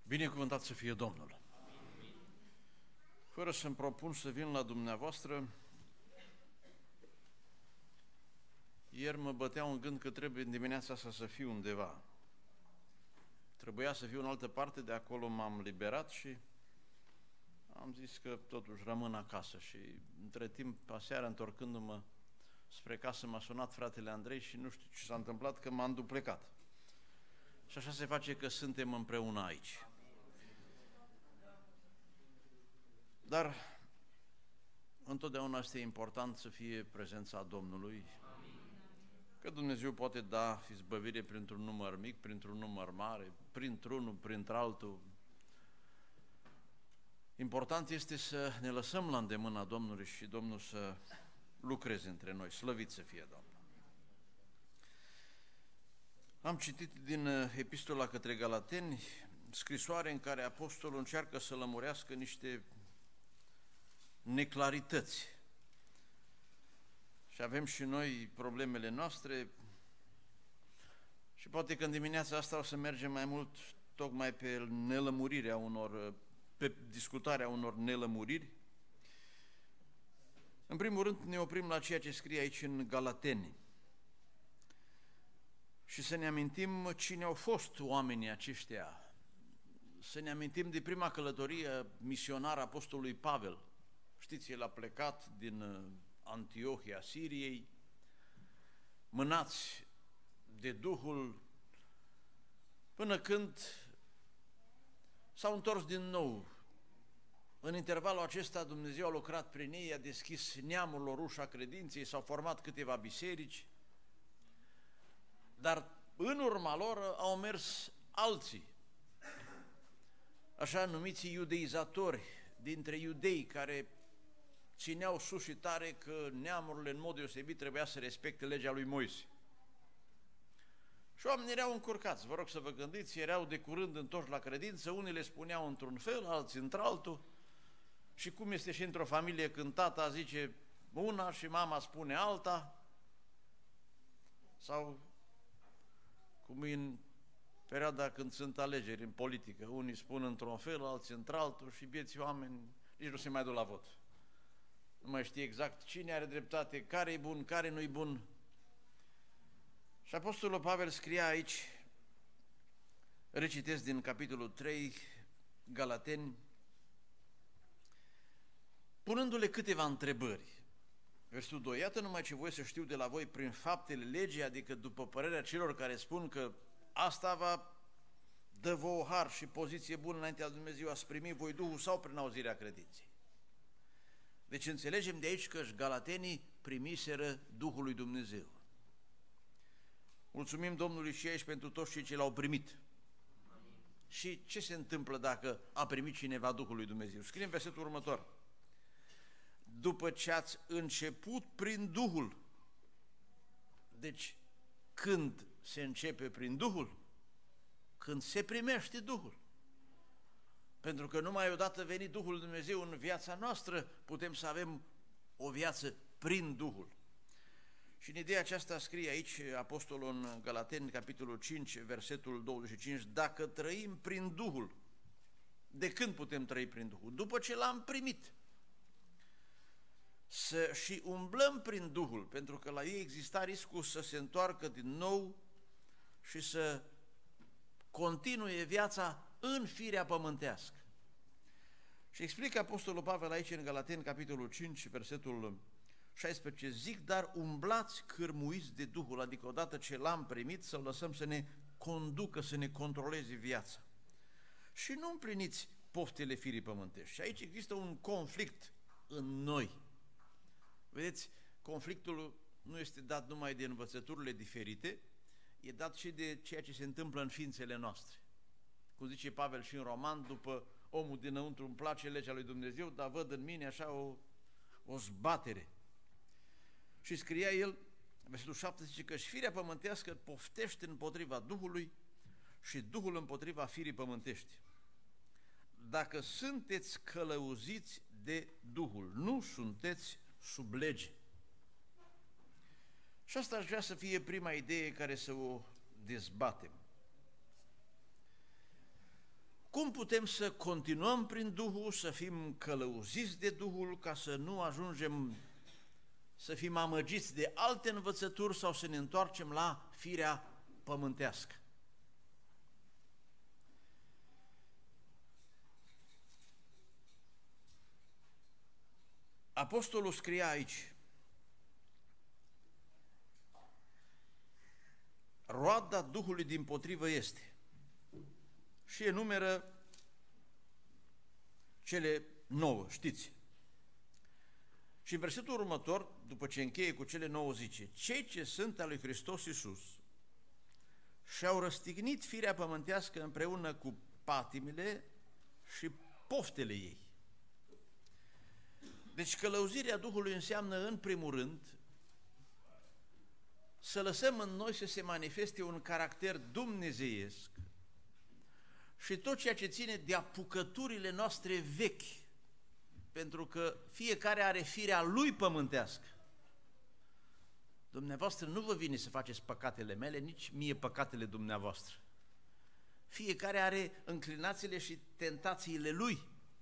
Binecuvântat să fie Domnul! Fără să-mi propun să vin la dumneavoastră, ieri mă bătea un gând că trebuie în dimineața asta să fiu undeva. Trebuia să fiu în altă parte, de acolo m-am liberat și am zis că totuși rămân acasă. Și între timp, aseară, întorcându-mă spre casă, m-a sunat fratele Andrei și nu știu ce s-a întâmplat, că m-am duplecat. Și așa se face că suntem împreună aici. Dar întotdeauna este important să fie prezența Domnului, că Dumnezeu poate da izbăvire printr-un număr mic, printr-un număr mare, printr-unul, printr-altul. Important este să ne lăsăm la îndemâna Domnului și Domnul să lucreze între noi. Slăvit să fie Domnul! Am citit din Epistola către Galateni, scrisoare în care apostolul încearcă să lămurească niște neclarități. Și avem și noi problemele noastre și poate că în dimineața asta o să mergem mai mult tocmai pe nelămurirea pe discutarea unor nelămuriri. În primul rând ne oprim la ceea ce scrie aici în Galateni și să ne amintim cine au fost oamenii aceștia, să ne amintim de prima călătorie misionară a apostolului Pavel. Știți, el a plecat din Antiohia Siriei, mânați de Duhul, până când s-au întors din nou. În intervalul acesta Dumnezeu a lucrat prin ei, a deschis neamurilor ușa credinței, s-au format câteva biserici, dar în urma lor au mers alții, așa numiții iudeizatori, dintre iudei care țineau sus și tare că neamurile în mod deosebit trebuia să respecte legea lui Moise. Și oamenii erau încurcați, vă rog să vă gândiți, erau de curând întorși la credință, unii le spuneau într-un fel, alții într-altul, și cum este și într-o familie când tata zice una și mama spune alta, sau cum e în perioada când sunt alegeri în politică, unii spun într-un fel, alții într-altul și vieții oameni nici nu se mai duc la vot. Nu mai știe exact cine are dreptate, care e bun, care nu e bun. Și apostolul Pavel scria aici, recitesc din capitolul 3, Galateni, punându-le câteva întrebări. Versetul 2, iată numai ce voi să știu de la voi prin faptele legii, adică după părerea celor care spun că asta va dă vouă har și poziție bună înaintea lui Dumnezeu, ați primi voi Duhul sau prin auzirea credinței. Deci înțelegem de aici că galatenii primiseră Duhul lui Dumnezeu. Mulțumim Domnului și aici pentru toți cei ce l-au primit. Amin. Și ce se întâmplă dacă a primit cineva Duhul lui Dumnezeu? Scrie în versetul următor. După ce ați început prin Duhul. Deci, când se începe prin Duhul? Când se primește Duhul. Pentru că numai odată venit Duhul lui Dumnezeu în viața noastră, putem să avem o viață prin Duhul. Și în ideea aceasta scrie aici apostolul în Galateni, capitolul 5, versetul 25, dacă trăim prin Duhul, de când putem trăi prin Duhul? După ce l-am primit. Și umblăm prin Duhul, pentru că la ei exista riscul să se întoarcă din nou și să continue viața în firea pământească. Și explică apostolul Pavel aici în Galateni, capitolul 5, versetul 16, zic, dar umblați cârmuiți de Duhul, adică odată ce l-am primit, să-l lăsăm să ne conducă, să ne controleze viața. Și nu împliniți poftele firii pământești. Și aici există un conflict în noi. Vedeți, conflictul nu este dat numai de învățăturile diferite, e dat și de ceea ce se întâmplă în ființele noastre. Cum zice Pavel și în Roman, după omul dinăuntru îmi place legea lui Dumnezeu, dar văd în mine așa o zbatere. Și scria el, versetul 7, zice că și firea pământească poftește împotriva Duhului și Duhul împotriva firii pământești. Dacă sunteți călăuziți de Duhul, nu sunteți sub lege. Și asta aș vrea să fie prima idee care să o dezbatem. cum putem să continuăm prin Duhul, să fim călăuziți de Duhul, ca să nu ajungem să fim amăgiți de alte învățături sau să ne întoarcem la firea pământească. Apostolul scria aici: roada Duhului dimpotrivă este, și enumeră cele 9, știți. Și în versetul următor, după ce încheie cu cele 9, zice: cei ce sunt al lui Hristos Iisus și-au răstignit firea pământească împreună cu patimile și poftele ei. Deci călăuzirea Duhului înseamnă, în primul rând, să lăsăm în noi să se manifeste un caracter dumnezeiesc și tot ceea ce ține de apucăturile noastre vechi, pentru că fiecare are firea lui pământească. Dumneavoastră nu vă vine să faceți păcatele mele, nici mie păcatele dumneavoastră. Fiecare are înclinațiile și tentațiile lui.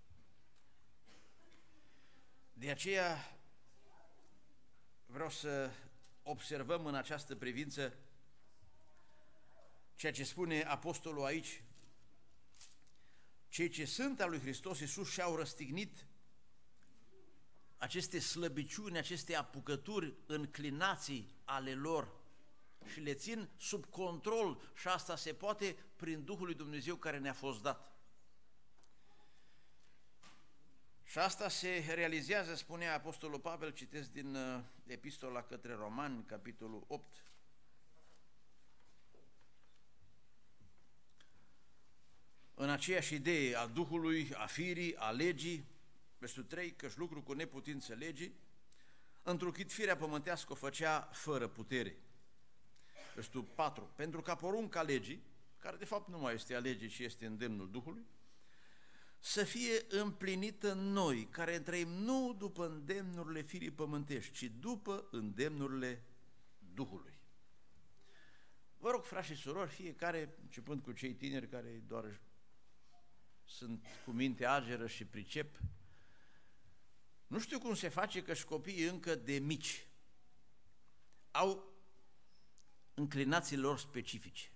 De aceea vreau să observăm în această privință ceea ce spune apostolul aici: cei ce sunt al lui Hristos Iisus și-au răstignit aceste slăbiciuni, aceste apucături, înclinații ale lor și le țin sub control, și asta se poate prin Duhul lui Dumnezeu care ne-a fost dat. Și asta se realizează, spune apostolul Pavel, citesc din Epistola către Romani, capitolul 8. În aceeași idee a Duhului, a firii, a legii, versetul 3, căci lucru cu neputință legii, întruchit firea pământească o făcea fără putere. Versetul 4, pentru ca porunca legii, care de fapt nu mai este a legii, ci este îndemnul Duhului, să fie împlinită în noi, care trăim nu după îndemnurile firii pământești, ci după îndemnurile Duhului. Vă rog, frați și surori, fiecare, începând cu cei tineri care doar sunt cu minte ageră și pricep, nu știu cum se face că și copiii încă de mici au înclinațiile lor specifice.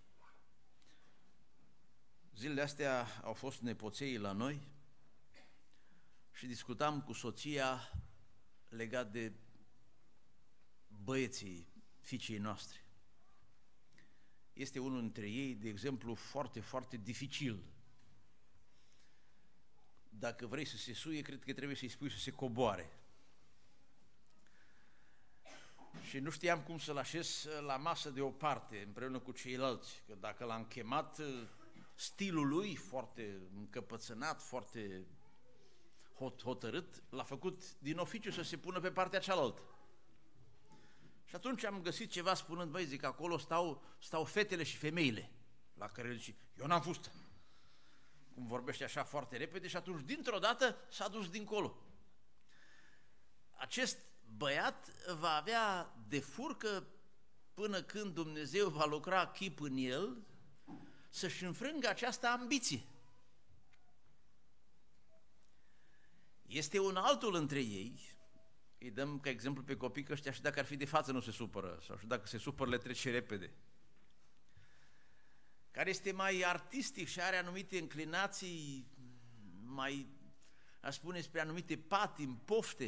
Zilele astea au fost nepoței la noi și discutam cu soția legat de băieții fiicei noastre. Este unul dintre ei, de exemplu, foarte, foarte dificil. Dacă vrei să se suie, cred că trebuie să-i spui să se coboare. Și nu știam cum să-l așez la masă deoparte, împreună cu ceilalți, că dacă l-am chemat, stilul lui, foarte încăpățânat, foarte hotărât, l-a făcut din oficiu să se pună pe partea cealaltă. Și atunci am găsit ceva spunând: băi, zic, acolo stau fetele și femeile, la care el zice: eu n-am fustă. Cum vorbește așa foarte repede, și atunci dintr-o dată s-a dus dincolo. Acest băiat va avea de furcă până când Dumnezeu va lucra chip în el să-și înfrângă această ambiție. Este un altul între ei, îi dăm ca exemplu pe copii că ăștia și dacă ar fi de față nu se supără, sau și dacă se supără le trece repede, care este mai artistic și are anumite înclinații, mai, aș spune, spre anumite patimi, pofte.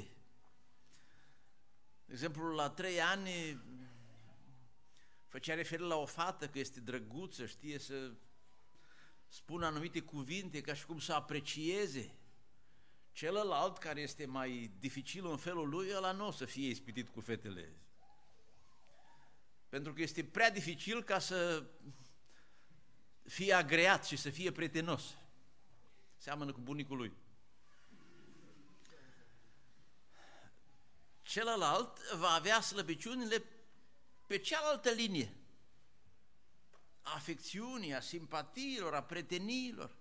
De exemplu, la 3 ani făcea referire la o fată că este drăguță, știe să spună anumite cuvinte ca și cum să aprecieze. Celălalt, care este mai dificil în felul lui, ăla nu o să fie ispitit cu fetele. Pentru că este prea dificil ca să fie agreat și să fie prietenos. Seamănă cu bunicul lui. Celălalt va avea slăbiciunile pe cealaltă linie, a afecțiunii, a simpatiilor, a prieteniilor.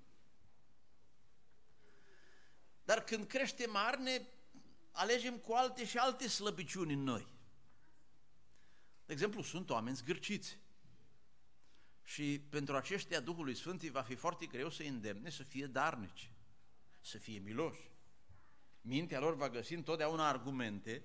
Dar când creștem mari, ne alegem cu alte și alte slăbiciuni în noi. De exemplu, sunt oameni zgârciți Și pentru aceștia Duhului Sfânt îi va fi foarte greu să îndemne să fie darnici, să fie miloși. Mintea lor va găsi întotdeauna argumente.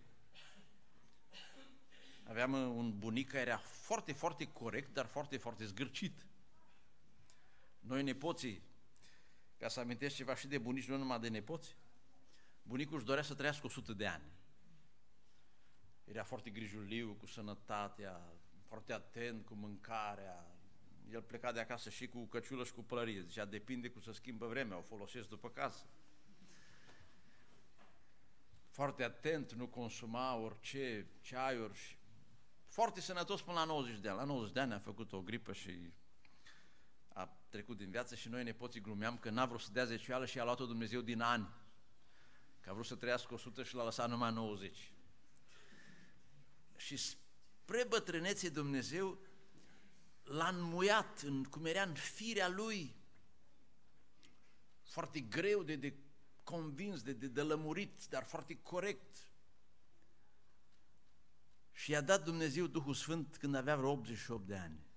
Aveam un bunic care era foarte, foarte corect, dar foarte, foarte zgârcit. Noi nepoții, ca să amintesc ceva și de bunici, nu numai de nepoți, bunicul își dorea să trăiască 100 de ani. Era foarte grijuliu cu sănătatea, foarte atent cu mâncarea. El pleca de acasă și cu căciulă și cu pălărie. Zicea, depinde cum se schimbă vremea, o folosesc după casă. Foarte atent, nu consuma orice, ceaiuri. Și foarte sănătos până la 90 de ani. La 90 de ani a făcut o gripă și a trecut din viață și noi nepoții glumeam că n-a vrut să dea zecioală și a luat-o Dumnezeu din ani. Că a vrut să trăiască 100 și l-a lăsat numai 90. Și spre bătrânețe Dumnezeu l-a înmuiat, cum era în firea lui, foarte greu de convins, de lămurit, dar foarte corect. Și i-a dat Dumnezeu Duhul Sfânt când avea vreo 88 de ani.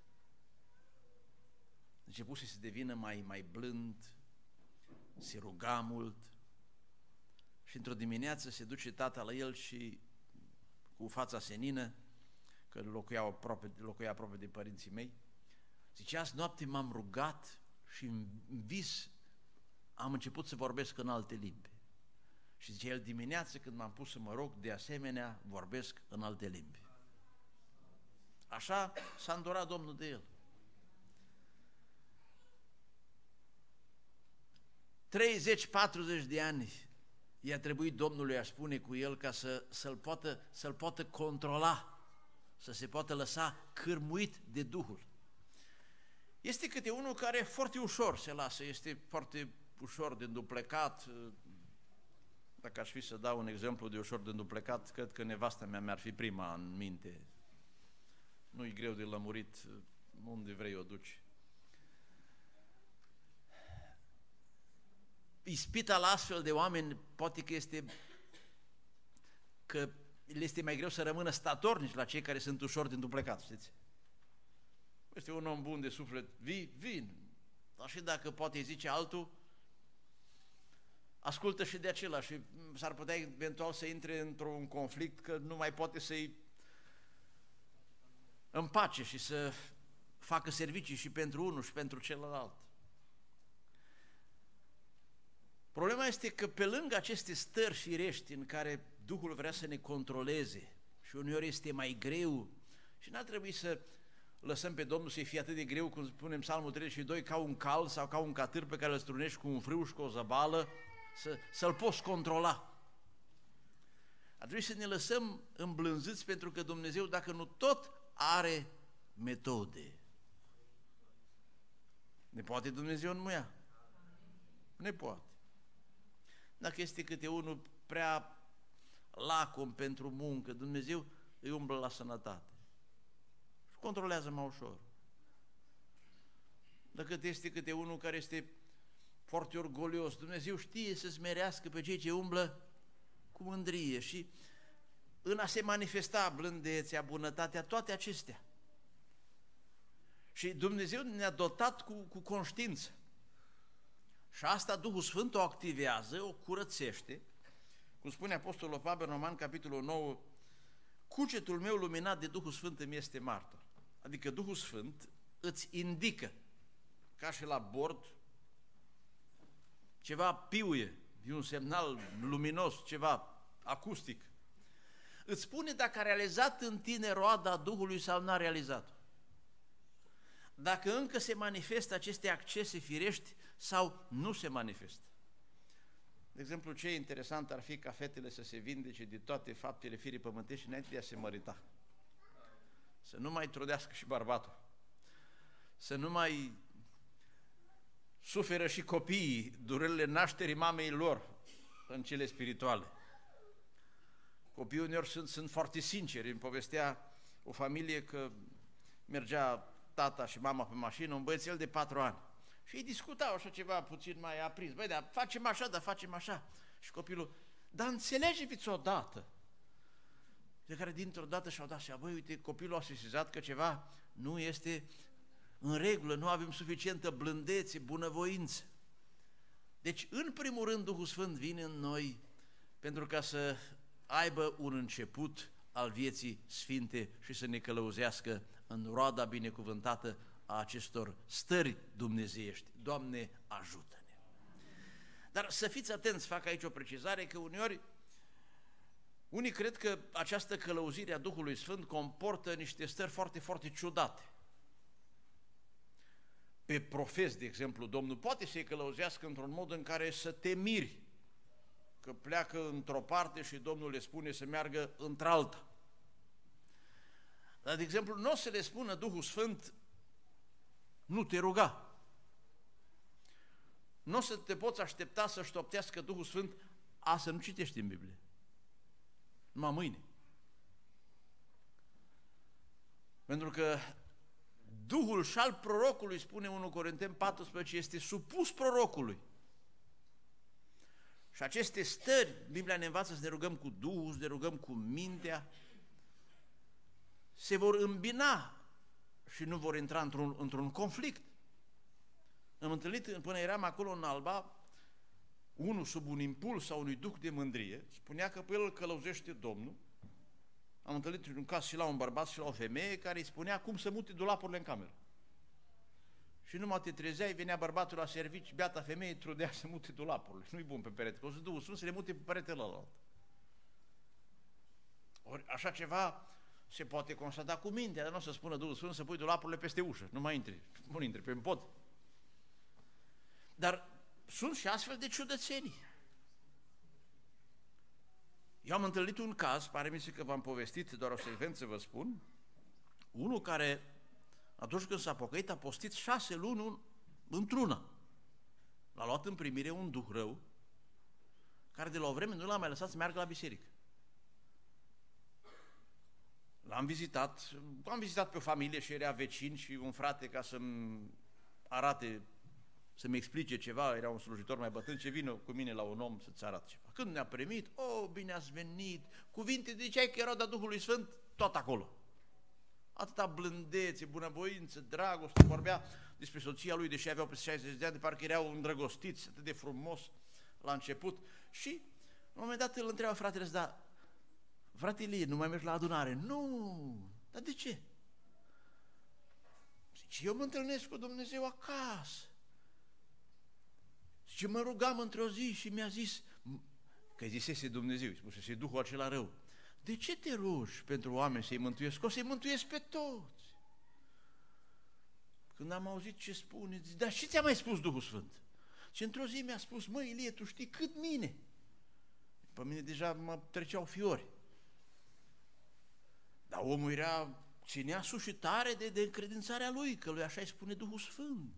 A început să se devină mai blând, se ruga mult și într-o dimineață se duce tata la el și cu fața senină, că locuia aproape de părinții mei, zice, azi noapte m-am rugat și în vis am început să vorbesc în alte limbi. Și zice el, dimineață când m-am pus să mă rog, de asemenea vorbesc în alte limbi. Așa s-a îndurat Domnul de el. 30-40 de ani i-a trebuit Domnului, aș spune, cu el ca să-l poată controla, să se poată lăsa cârmuit de Duhul. Este câte unul care foarte ușor se lasă, este foarte ușor de înduplecat. Dacă aș fi să dau un exemplu de ușor de înduplecat, cred că nevasta mea mi-ar fi prima în minte. Nu-i greu de lămurit, unde vrei o duci. Ispita la astfel de oameni poate că le este mai greu să rămână statornici la cei care sunt ușor de înduplecat, știți? Este un om bun de suflet, vin, dar și dacă poate zice altul, ascultă și de acela și s-ar putea eventual să intre într-un conflict că nu mai poate să-i împace și să facă servicii și pentru unul și pentru celălalt. Problema este că pe lângă aceste stări firești în care Duhul vrea să ne controleze și uneori este mai greu și n-ar trebui să lăsăm pe Domnul să-i fie atât de greu, cum spunem Psalmul 32, ca un cal sau ca un catâr pe care îl strunești cu un frâu și cu o zăbală, să-l poți controla. Ar trebui să ne lăsăm îmblânziți pentru că Dumnezeu, dacă nu tot, are metode. Ne poate Dumnezeu înmuia? Ne poate. Dacă este câte unul prea lacom pentru muncă, Dumnezeu îi umblă la sănătate și controlează mai ușor. Dacă este câte unul care este foarte orgolios, Dumnezeu știe să smerească pe cei ce umblă cu mândrie și în a se manifesta blândețea, bunătatea, toate acestea. Și Dumnezeu ne-a dotat cu conștiință. Și asta Duhul Sfânt o activează, o curățește. Cum spune Apostolul Pavel în Roman, capitolul 9, cugetul meu luminat de Duhul Sfânt îmi este martor. Adică Duhul Sfânt îți indică, ca și la bord, ceva piuie, e un semnal luminos, ceva acustic. Îți spune dacă a realizat în tine roada Duhului sau n-a realizat-o. Dacă încă se manifestă aceste accese firești sau nu se manifestă. De exemplu, ce interesant ar fi ca fetele să se vindece de toate faptele firii pământești înainte de a se mărita. Să nu mai trudească și bărbatul. Să nu mai suferă și copiii durerile nașterii mamei lor în cele spirituale. Copiii uneori sunt foarte sinceri. Îmi povestea o familie că mergea tata și mama pe mașină, un băiețel de 4 ani. Și ei discutau așa ceva puțin mai aprins. Băi, dar facem așa, dar facem așa. Și copilul, dar înțelegeți odată. De care dintr-o dată și-au dat seama, băi, uite, copilul a sesizat că ceva nu este în regulă, nu avem suficientă blândețe, bunăvoință. Deci, în primul rând, Duhul Sfânt vine în noi pentru ca să aibă un început al vieții sfinte și să ne călăuzească în roada binecuvântată a acestor stări dumnezeiești. Doamne, ajută-ne! Dar să fiți atenți, fac aici o precizare, că uneori unii cred că această călăuzire a Duhului Sfânt comportă niște stări foarte, foarte ciudate. Pe profes, de exemplu, Domnul poate să-i călăuzească într-un mod în care să te miri, că pleacă într-o parte și Domnul le spune să meargă într-alta. Dar, de exemplu, nu o să le spună Duhul Sfânt, nu te ruga. Nu o să te poți aștepta să ștoptească Duhul Sfânt, să nu citești în Biblie. Numai mâine. Pentru că Duhul și al prorocului, spune 1 Corinteni 14, este supus prorocului. Și aceste stări, Biblia ne învață să ne rugăm cu Duhul, să ne rugăm cu mintea, se vor îmbina și nu vor intra într-un conflict. Am întâlnit, până eram acolo în Alba, unul sub un impuls sau unui duh de mândrie, spunea că pe el îl călăuzește Domnul. Am întâlnit un caz și la un bărbat și la o femeie care îi spunea cum să mute dulapurile în cameră. Și numai te trezeai, venea bărbatul la servici, beata femeie trudea să mute dulapurile. Nu-i bun pe perete, că o să Duhul Sfânt să le mute pe peretele ălalt. Ori așa ceva se poate constata cu mintea, dar nu o să spună Duhul Sfânt să pui dulapurile peste ușă, nu mai intri, nu intri pe pod. Dar sunt și astfel de ciudățenii. Eu am întâlnit un caz, pare mi se că v-am povestit, doar o secvență vă spun, unul care, atunci când s-a pocăit, a postit 6 luni într-una. L-a luat în primire un duh rău, care de la o vreme nu l-a mai lăsat să meargă la biserică. Am vizitat pe o familie și era vecin și un frate ca să-mi arate, să-mi explice ceva, era un slujitor mai bătrân, ce vină cu mine la un om să-ți arate ceva. Când ne-a primit, bine ați venit, cuvinte, ziceai că erau de Duhului Sfânt, tot acolo. Atâta blândețe, bunăvoință, dragoste, vorbea despre soția lui, deși aveau peste 60 de ani, de parcă erau îndrăgostiți, atât de frumos la început. Și, în un moment dat, îl întreabă fratele, dar, frate Ilie, nu mai mergi la adunare? Nu, dar de ce? Zice, eu mă întâlnesc cu Dumnezeu acasă. Și mă rugam într-o zi și mi-a zis, că zisese Dumnezeu, spusese Duhul acela rău, de ce te rogi pentru oameni să-i mântuiesc? O să-i mântuiesc pe toți. Când am auzit ce spune, zic, dar ce ți-a mai spus Duhul Sfânt? Și într-o zi mi-a spus, măi Ilie, tu știi cât mine? Pe mine deja mă treceau fiori. Dar omul ținea sus și tare de încredințarea lui, că lui așa îi spune Duhul Sfânt.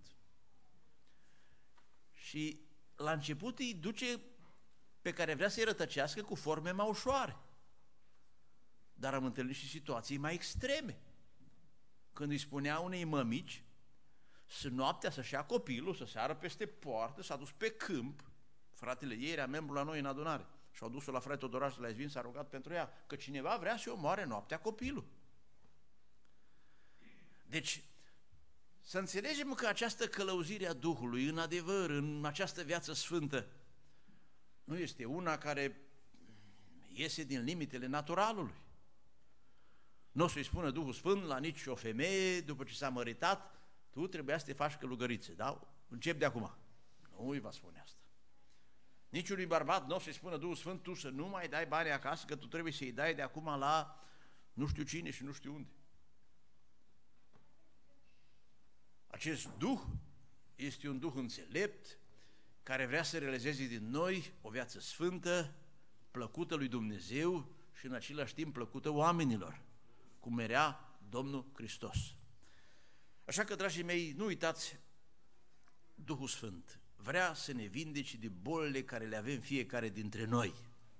Și la început îi duce pe care vrea să-i rătăcească cu forme mai ușoare. Dar am întâlnit și situații mai extreme. Când îi spunea unei mămici noaptea să-și ia copilul, să sară peste poartă, s-a dus pe câmp, fratele ei era membru la noi în adunare, și-au dus-o la frate Todoraș la Izvin, s-a rugat pentru ea, că cineva vrea să-i omoare noaptea copilul. Deci, să înțelegem că această călăuzire a Duhului, în adevăr, în această viață sfântă, nu este una care iese din limitele naturalului. Nu o să-i spună Duhul Sfânt la nici o femeie, după ce s-a măritat, tu trebuia să te faci călugăriță, da? Încep de acum. Nu îi va spune asta. Niciunui bărbat nu o să-i spună Duhul Sfânt, tu să nu mai dai bani acasă, că tu trebuie să-i dai de acum la nu știu cine și nu știu unde. Acest Duh este un Duh înțelept, care vrea să realizeze din noi o viață sfântă, plăcută lui Dumnezeu și în același timp plăcută oamenilor, cum era Domnul Hristos. Așa că, dragii mei, nu uitați, Duhul Sfânt vrea să ne vindece de bolile care le avem fiecare dintre noi.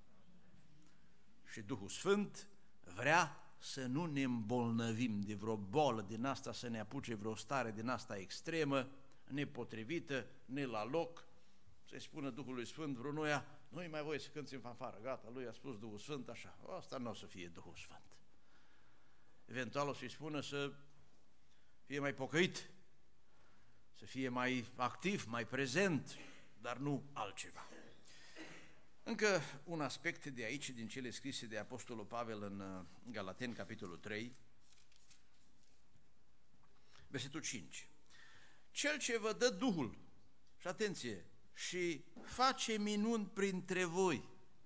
Și Duhul Sfânt vrea să nu ne îmbolnăvim de vreo bolă din asta, să ne apuce vreo stare din asta extremă, nepotrivită, ne la loc, să-i spună Duhului Sfânt vrenuia, nu-i mai voie să cânți în fanfară, gata, lui a spus Duhul Sfânt așa, asta nu o să fie Duhul Sfânt. Eventual o să-i spună să fie mai pocăit, să fie mai activ, mai prezent, dar nu altceva. Încă un aspect de aici, din cele scrise de Apostolul Pavel în Galateni, capitolul 3, versetul 5. Cel ce vă dă Duhul, și atenție, și face minuni printre voi.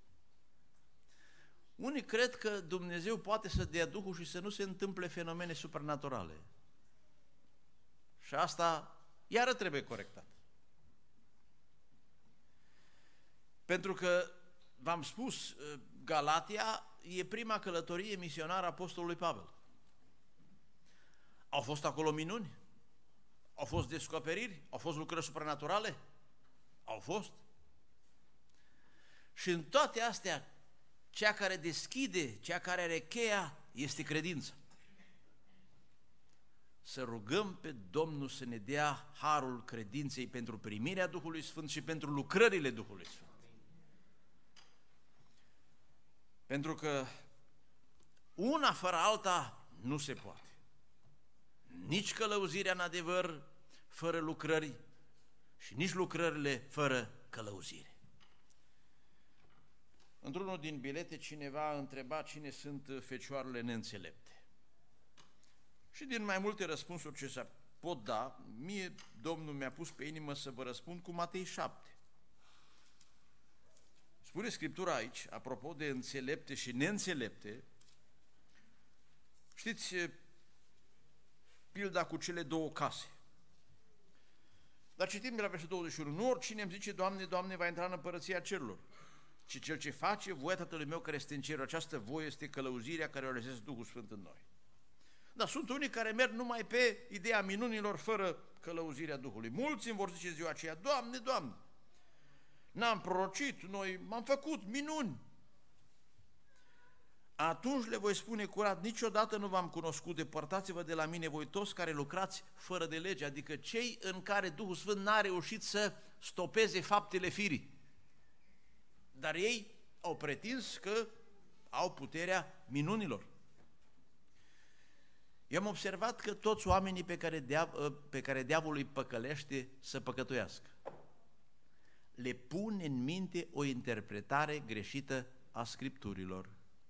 Unii cred că Dumnezeu poate să dea Duhul și să nu se întâmple fenomene supranaturale. Și asta iară trebuie corectat. Pentru că, v-am spus, Galatia e prima călătorie misionară a apostolului Pavel. Au fost acolo minuni? Au fost descoperiri? Au fost lucrări supranaturale? Au fost. Și în toate astea, cea care deschide, cea care are cheia, este credința. Să rugăm pe Domnul să ne dea harul credinței pentru primirea Duhului Sfânt și pentru lucrările Duhului Sfânt. Pentru că una fără alta nu se poate. Nici călăuzirea în adevăr fără lucrări și nici lucrările fără călăuzire. Într-unul din bilete cineva a întrebat cine sunt fecioarele neînțelepte. Și din mai multe răspunsuri ce se pot da, mie Domnul mi-a pus pe inimă să vă răspund cu Matei 7. Spune Scriptura aici, apropo de înțelepte și neînțelepte, știți pilda cu cele două case. Dar citim de la versetul 21, nu oricine îmi zice, Doamne, Doamne, va intra în împărăția cerurilor, ci cel ce face voia Tatălui meu care este în cer. Această voie este călăuzirea care o realizează Duhul Sfânt în noi. Dar sunt unii care merg numai pe ideea minunilor fără călăuzirea Duhului. Mulți îmi vor zice ziua aceea, Doamne, Doamne, n-am prorocit, noi m-am făcut minuni. Atunci le voi spune curat, niciodată nu v-am cunoscut, depărtați-vă de la mine voi toți care lucrați fără de lege, adică cei în care Duhul Sfânt n-a reușit să stopeze faptele firii. Dar ei au pretins că au puterea minunilor. Eu am observat că toți oamenii pe care diavolul îi păcălește să păcătuiască, le pune în minte o interpretare greșită a Scripturilor.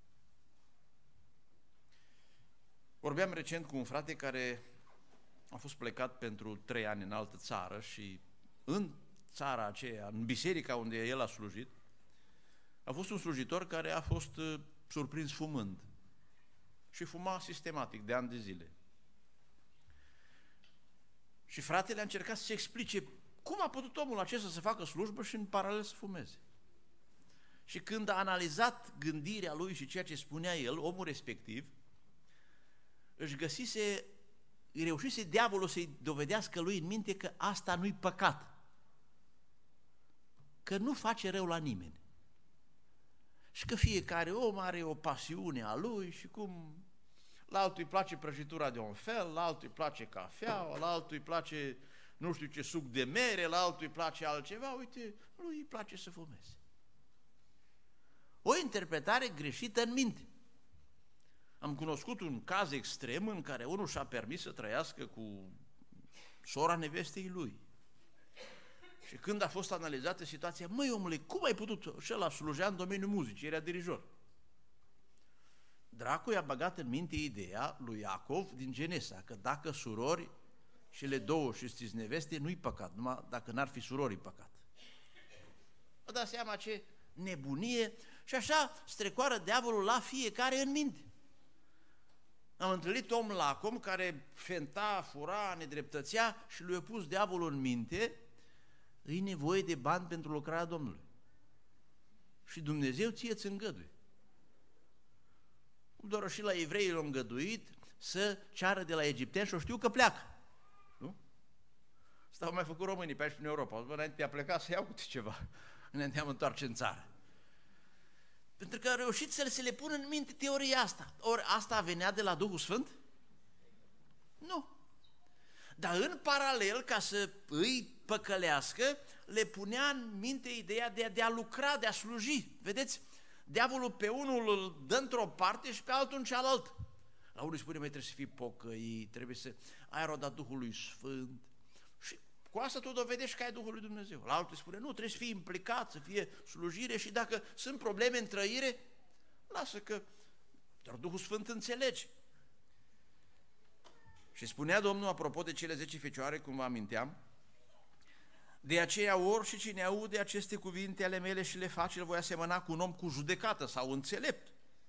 Vorbeam recent cu un frate care a fost plecat pentru 3 ani în altă țară și în țara aceea, în biserica unde el a slujit, a fost un slujitor care a fost surprins fumând și fuma sistematic de ani de zile. Și fratele a încercat să-i explice cum a putut omul acesta să facă slujbă și în paralel să fumeze. Și când a analizat gândirea lui și ceea ce spunea el, omul respectiv, reușise diavolul să-i dovedească lui în minte că asta nu-i păcat, că nu face rău la nimeni și că fiecare om are o pasiune a lui și cum la altul îi place prăjitura de un fel, la altul îi place cafeaua, la altul îi place nu știu ce suc de mere, la altul îi place altceva, uite, lui îi place să fumeze. O interpretare greșită în minte. Am cunoscut un caz extrem în care unul și-a permis să trăiască cu sora nevestei lui. Și când a fost analizată situația, măi omule, cum ai putut? Și ăla slujea în domeniul muzicii, era dirijor. Dracul i-a băgat în minte ideea lui Iacov din Genesa, că dacă surori și le două și știți neveste, nu-i păcat, numai dacă n-ar fi surorii păcat. Vă dați seama ce nebunie și așa strecoară diavolul la fiecare în minte. Am întâlnit om lacom care fenta, fura, nedreptățea și lui-a pus diavolul în minte, îi nevoie de bani pentru lucrarea Domnului. Și Dumnezeu ție îți îngăduie. Doar și la evrei l-a îngăduit să ceară de la egipteni și o știu că pleacă. Nu? Asta au mai făcut românii pe aici prin Europa. Bă, înainte de a pleca să iau câte ceva, înainte de a întoarce în țară. Pentru că a reușit să se le pună în minte teoria asta. Ori asta venea de la Duhul Sfânt? Nu. Dar în paralel, ca să îi păcălească, le punea în minte ideea de a lucra, de a sluji. Vedeți? Diavolul pe unul îl dă într-o parte și pe altul în cealaltă. La unul îi spune, mai trebuie să fii pocăit, trebuie să ai roda Duhului Sfânt. Și Cu asta tu dovedești că ai Duhul lui Dumnezeu. La altul spune, nu, trebuie să fii implicat, să fie slujire și dacă sunt probleme în trăire, lasă că doar Duhul Sfânt înțelege. Și spunea Domnul, apropo de cele 10 fecioare, cum vă aminteam, de aceea ori și cine aude aceste cuvinte ale mele și le face, îl voi asemăna cu un om cu judecată sau înțelept.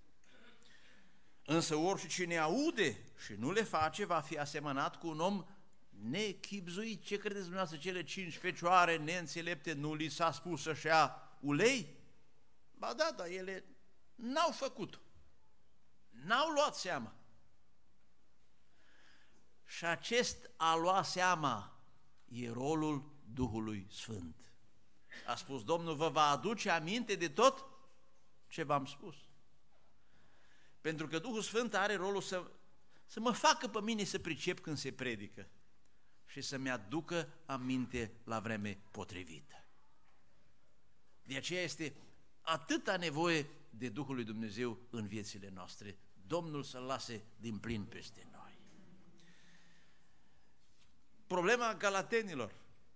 Însă ori și cine aude și nu le face, va fi asemănat cu un om nechibzuit. Ce credeți dumneavoastră, cele 5 fecioare neînțelepte nu li s-a spus să-și ia ulei? Ba da, dar ele n-au făcut-o, n-au luat seama. Și acest a lua seama e rolul Duhului Sfânt. A spus Domnul, vă va aduce aminte de tot ce v-am spus. Pentru că Duhul Sfânt are rolul să mă facă pe mine să pricep când se predică și să-mi aducă aminte la vreme potrivită. De aceea este atâta nevoie de Duhul lui Dumnezeu în viețile noastre. Domnul să-L lase din plin peste noi. Problema galatenilor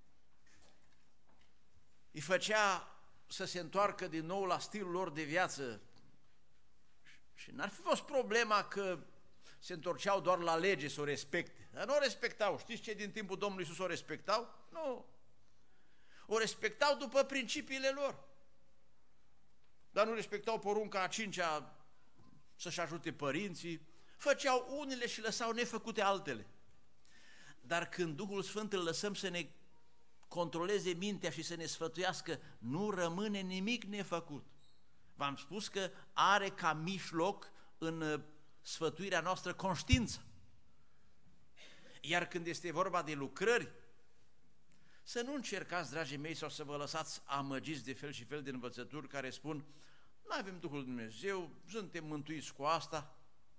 îi făcea să se întoarcă din nou la stilul lor de viață și n-ar fi fost problema că se întorceau doar la lege să o respecte, dar nu o respectau. Știți ce din timpul Domnului Iisus o respectau? Nu. O respectau după principiile lor, dar nu respectau porunca a 5-a să-și ajute părinții, făceau unele și lăsau nefăcute altele. Dar când Duhul Sfânt îl lăsăm să ne controleze mintea și să ne sfătuiască, nu rămâne nimic nefăcut. V-am spus că are ca mijloc în sfătuirea noastră conștiința. Iar când este vorba de lucrări, să nu încercați, dragii mei, sau să vă lăsați amăgiți de fel și fel de învățături care spun, nu avem Duhul Dumnezeu, suntem mântuiți cu asta.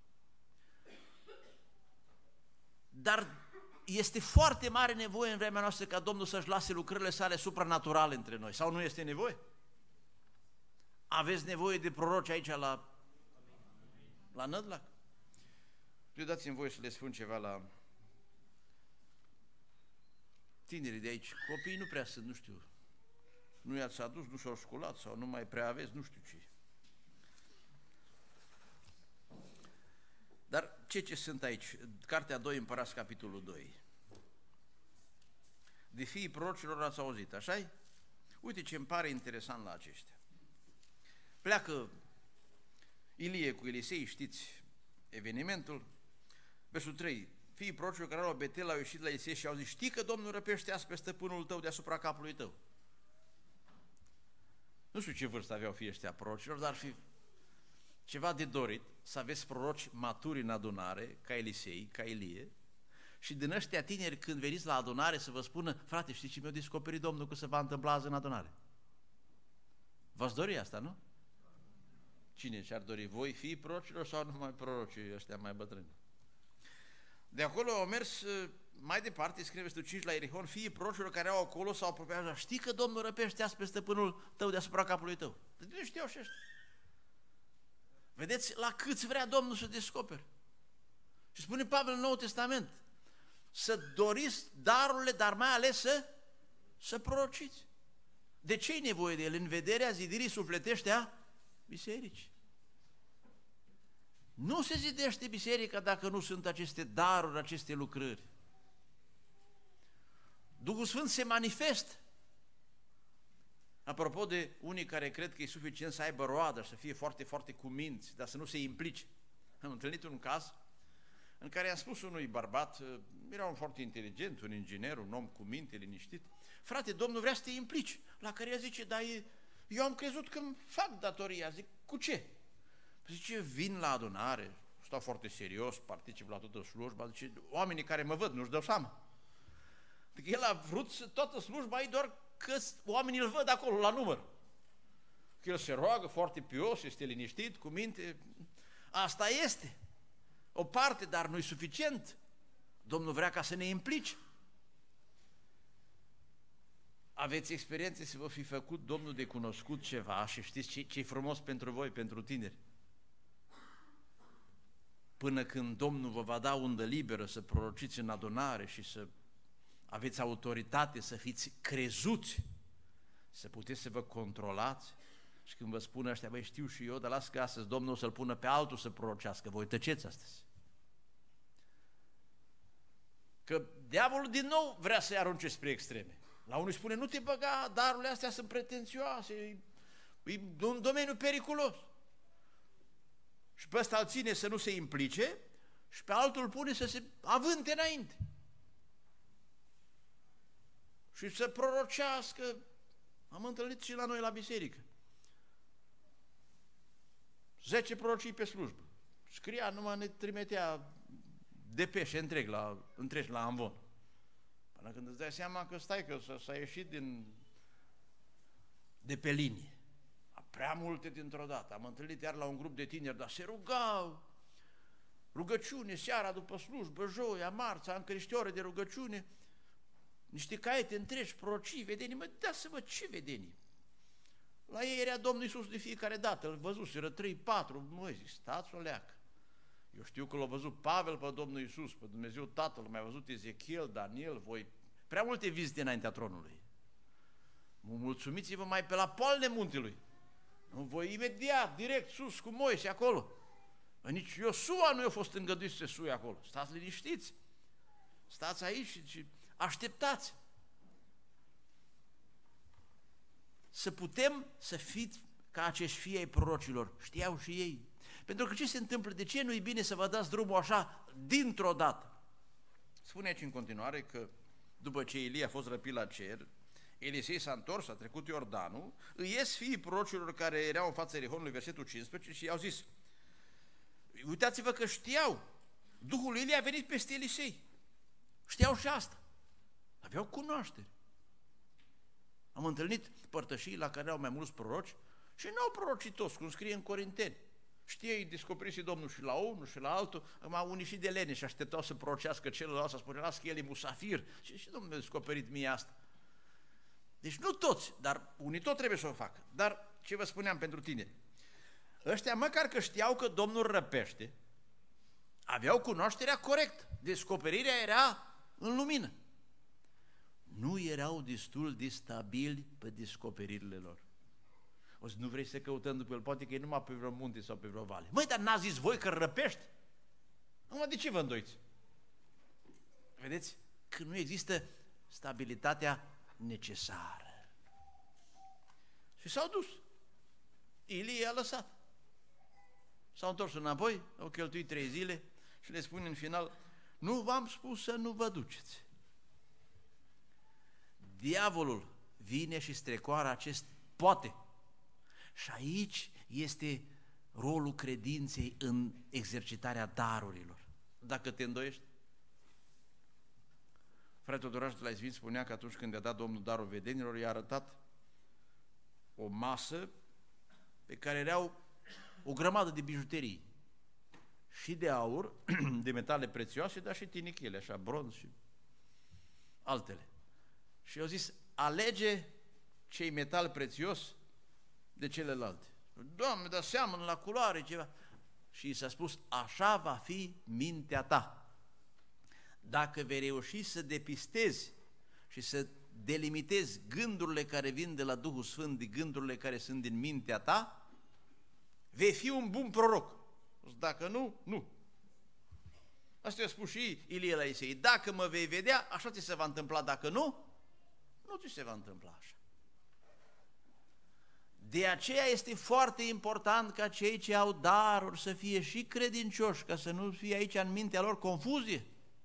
Dar este foarte mare nevoie în vremea noastră ca Domnul să-și lase lucrările sale supranaturale între noi. Sau nu este nevoie? Aveți nevoie de proroci aici la Nădlac? Eu dați-mi voie să le spun ceva la tinerii de aici. Copiii nu prea sunt, nu știu, nu i-ați adus, nu s-au sculat sau nu mai prea aveți, nu știu ce. Dar ce sunt aici? Cartea 2 Împărați, capitolul 2. De fiii prorocilor ați auzit, așa-i? Uite ce îmi pare interesant la aceștia. Pleacă Ilie cu Elisei, știți evenimentul. Versul 3. Fiii prorocilor care erau la Betel au ieșit la Elisei și au zis, știi că Domnul răpește azi pe stăpânul tău deasupra capului tău. Nu știu ce vârstă aveau fiii ăștia prorocilor, dar ar fi ceva de dorit să aveți proroci maturi în adunare, ca Elisei, ca Ilie, și din ăștia tineri când veniți la adunare să vă spună, frate, știi ce mi-a descoperit Domnul că se va întâmpla azi în adunare? V-ați dori asta, nu? Cine și-ar dori? Voi fiii prorocilor sau numai prorocii ăștia mai bătrâni? De acolo au mers mai departe, scrie versetul 5 la Ierihon, fiii prorocilor care au acolo s-au apropiat, știi că Domnul răpește azi pe stăpânul tău deasupra capului tău? De ce știau și ăștia? Vedeți la câți vrea Domnul să descopere. Și spune Pavel în Noul Testament, să doriți darurile, dar mai ales să prorociți. De ce e nevoie de el? În vederea zidirii sufletește a bisericii. Nu se zidește biserica dacă nu sunt aceste daruri, aceste lucrări. Duhul Sfânt se manifestă. Apropo de unii care cred că e suficient să aibă roadă, să fie foarte, foarte cuminți, dar să nu se implice. Am întâlnit un caz în care i-am spus unui bărbat, era un foarte inteligent, un inginer, un om cu minte, liniștit, frate, Domnul vrea să te implici. La care ea zice, dar eu am crezut că îmi fac datoria. Zic, cu ce? Zice, vin la adunare, stau foarte serios, particip la toată slujba, zice, oamenii care mă văd nu-și dau seama. Adică el a vrut toată slujba ei doar că oamenii îl văd acolo, la număr. Că el se roagă foarte pios, este liniștit, cu minte. Asta este o parte, dar nu-i suficient. Domnul vrea ca să ne implici. Aveți experiențe să vă fi făcut Domnul de cunoscut ceva și știți ce-i frumos pentru voi, pentru tineri? Până când Domnul vă va da undă liberă să prorociți în adunare și să aveți autoritate să fiți crezuți, să puteți să vă controlați și când vă spun ăștia, băi, știu și eu, dar las că astăzi Domnul să-l pună pe altul să prorocească, voi tăceți astăzi. Că diavolul din nou vrea să-i arunce spre extreme. La unul spune, nu te băga, darurile astea sunt pretențioase, e un domeniu periculos. Și pe ăsta îl ține să nu se implice și pe altul îl pune să se avânte înainte. Și să prorocească. Am întâlnit și la noi la biserică. 10 prorocii pe slujbă. Scria, numai ne trimitea depeșe întregi la amvon. Până când îți dai seama că stai, că s-a ieșit de pe linie. Prea multe dintr-o dată. Am întâlnit iar la un grup de tineri, dar se rugau. Rugăciune, seara după slujbă, joia, marța, încă niște ore de rugăciune, niște caiete întregi, prorocii, vedenii. Mă, dați-vă ce vedenii? La ei era Domnul Iisus de fiecare dată, îl văzuseră 3-4, măi, zic, stați o leacă. Eu știu că l-a văzut Pavel pe Domnul Iisus, pe Dumnezeu Tatăl, mai văzut Ezechiel, Daniel, voi, prea multe vizite înaintea tronului. Mulțumiți-vă mai pe la poalele muntelui. Nu, voi imediat, direct, sus cu Moise, acolo. Nici Iosua nu i-a fost îngăduit să se suie acolo. Stați liniștiți. Stați aici și așteptați. Să putem să fiți ca acești fii ai prorocilor. Știau și ei. Pentru că ce se întâmplă? De ce nu e bine să vă dați drumul așa dintr-o dată? Spune aici în continuare că după ce Ilie a fost răpit la cer, Elisei s-a întors, a trecut Iordanul, îi ies fiii prorocilor care erau în fața Ierihonului, versetul 15, și i-au zis, uitați-vă că știau, Duhul Ilie a venit peste Elisei. Știau și asta. Aveau cunoaștere. Am întâlnit părtășii la care au mai mulți proroci și nu au prorocit toți, cum scrie în Corinteni. Știe, îi descoperise Domnul și la unul și la altul, acum unii și de lene și așteptau să prorocească celălalt, să spune, las că el e musafir. Și Domnul mi-a descoperit mie asta. Deci nu toți, dar unii tot trebuie să o facă. Dar ce vă spuneam pentru tineri? Ăștia măcar că știau că Domnul răpește, aveau cunoașterea corectă, descoperirea era în lumină. Nu erau destul de stabili pe descoperirile lor. O să nu vrei să căutăm după el, poate că e numai pe vreo munte sau pe vreo vale. Măi, dar n-a zis voi că răpește? Acum de ce vă îndoiți? Vedeți? Că nu există stabilitatea necesară. Și s-au dus. Ilie a lăsat. S-au întors înapoi, au cheltuit 3 zile și le spune în final, nu v-am spus să nu vă duceți. Diavolul vine și strecoară acest poate. Și aici este rolul credinței în exercitarea darurilor. Dacă te îndoiești, Frate Odoraș de la Izvin spunea că atunci când i-a dat Domnul darul vedenilor, i-a arătat o masă pe care erau o grămadă de bijuterii, și de aur, de metale prețioase, dar și tinichele, așa, bronz și altele. Și eu zis, alege ce-i metal prețios de celelalte. Doamne, dar seamănă la culoare ceva. Și i s-a spus, așa va fi mintea ta. Dacă vei reuși să depistezi și să delimitezi gândurile care vin de la Duhul Sfânt, de gândurile care sunt din mintea ta, vei fi un bun proroc. Dacă nu, nu. Asta i-a spus și Ilie la Isei. Dacă mă vei vedea, așa ți se va întâmpla. Dacă nu, nu ți se va întâmpla așa. De aceea este foarte important ca cei ce au daruri să fie și credincioși, ca să nu fie aici în mintea lor confuzie.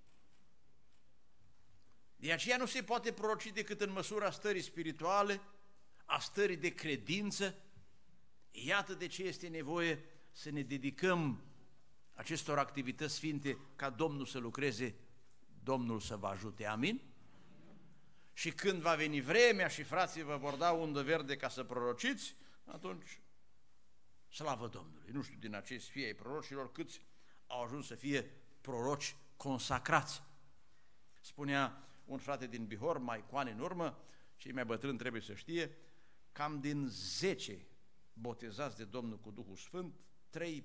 De aceea nu se poate proroci decât în măsura stării spirituale, a stării de credință. Iată de ce este nevoie să ne dedicăm acestor activități sfinte ca Domnul să lucreze, Domnul să vă ajute. Amin? Și când va veni vremea și frații vă vor da undă verde ca să prorociți, atunci slavă Domnului. Nu știu din acești fii ai prorocilor câți au ajuns să fie proroci consacrați. Spunea un frate din Bihor, mai cu ani în urmă, cei mai bătrâni trebuie să știe, cam din 10 botezați de Domnul cu Duhul Sfânt, 3-4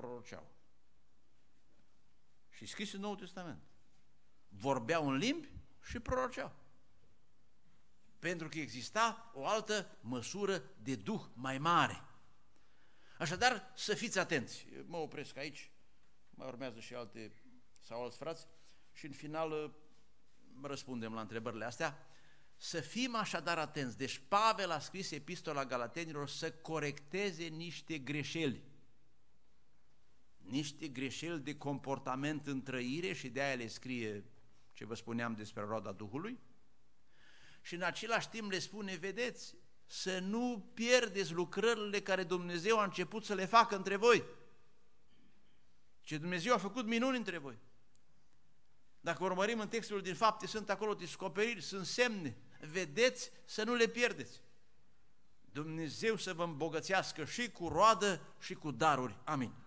proroceau. Și scris în Noul Testament. Vorbeau în limbi și proroceau. Pentru că exista o altă măsură de duh mai mare. Așadar, să fiți atenți. Mă opresc aici, mai urmează și alte sau alți frați și în final răspundem la întrebările astea. Să fim așadar atenți. Deci Pavel a scris epistola Galatenilor să corecteze niște greșeli. Niște greșeli de comportament în trăire și de aia le scrie ce vă spuneam despre roada Duhului. Și în același timp le spune, vedeți, să nu pierdeți lucrările care Dumnezeu a început să le facă între voi. Ce Dumnezeu a făcut minuni între voi. Dacă urmărim în textul din Fapte, sunt acolo descoperiri, sunt semne. Vedeți să nu le pierdeți. Dumnezeu să vă îmbogățească și cu roadă și cu daruri. Amin.